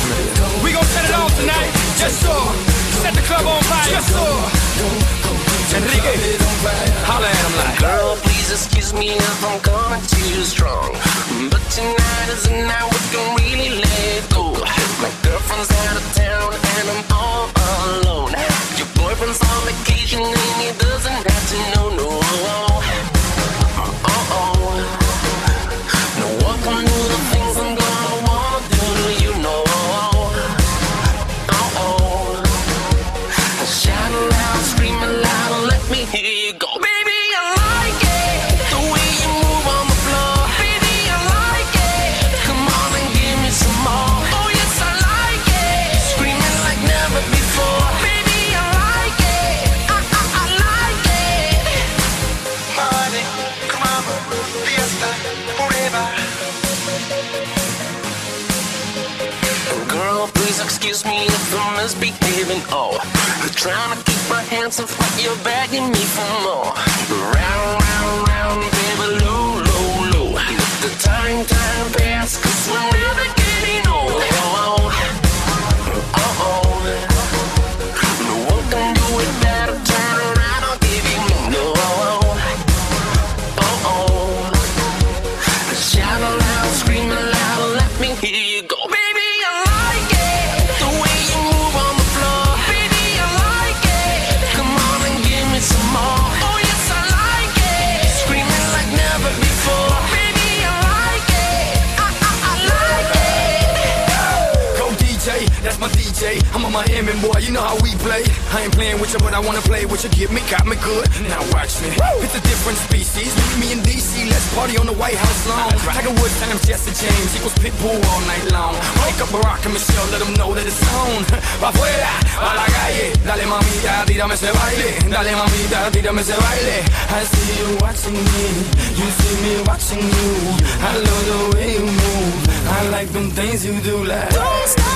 We gon' set it off tonight. Yes, sir. Set the club on fire. Yes, sir. Enrique, holla at him like. Girl, please excuse me if I'm coming too strong, but tonight is the night we can really let go. My girlfriend's out of town and I'm all alone. Your boyfriend's on vacation and he doesn't have to know, no. No, welcome to the things I'm gonna wanna do to you, know. Shout aloud, scream aloud, let me hear you go. Baby, I like it, the way you move on the floor. Baby, I like it, come on and give me some more. Oh yes, I like it, screaming like never before. Baby, I like it, I like it. Money, come on, fiesta, forever. Girl, please excuse me if I'm misbehaving. Oh, trying to keep my hands off, but you're begging me for more. Round, round, round, baby, low, low, low. Let the time pass, 'cause we're never getting old. No one can do it better. Turn around, I'll give you more. Shout aloud, scream aloud, let me hear you go. Baby, I like it, the way you move on the floor. Baby, I like it, come on and give me some more. Oh yes, I like it, screaming like never before. Baby, I like it, I like it. Go DJ, that's my DJ. I'm a Miami boy, you know how we play. I ain't playing with you, but I wanna play with you. Get me, got me good. Now watch me. It's a different species. Meet me in DC, let's party on the White House lawn. Tiger Woods times Jesse James equals Pitbull all night long. Wake up Barack and Michelle, let them know that it's on. Pa' afuera, a la calle. Dale mamita, tírame ese baile. Dale mamita, tírame ese baile. I see you watching me, you see me watching you. I love the way you move. I like them things you do like. Don't stop.